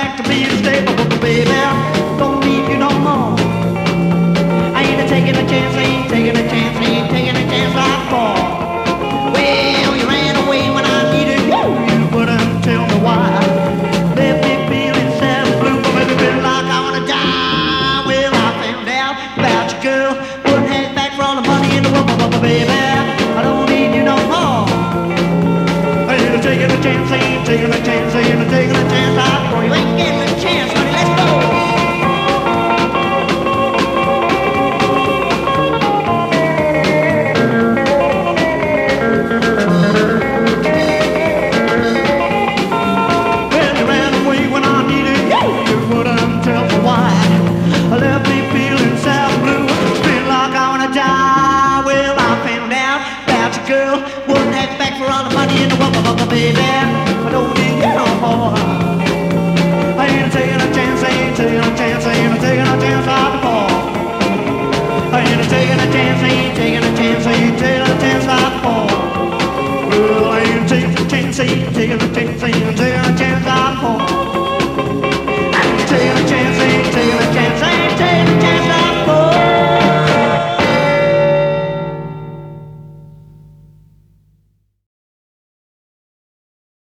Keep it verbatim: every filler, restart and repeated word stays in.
back to being stable, baby. Don't need you no more. I ain't taking a chance, I ain't taking a chance, I ain't taking a chance I fall. Well, you ran away when I needed you. You wouldn't tell me why. Left me feeling sad and blue, but maybe feel like I wanna die. Well, I found out about you, girl. Wouldn't have back for all the money in the world, baby. I don't need you no more. I ain't taking a chance, I ain't taking a chance, I ain't taking a chance I fall. You ain't getting a chance, honey. Let's go. Girl, wouldn't have back for all the money in the world, baby. I don't need you no more. I ain't taking a chance, I ain't taking a chance, I ain't taking a chance I'll fall. I ain't taking a chance, I ain't taking a chance, I ain't taking a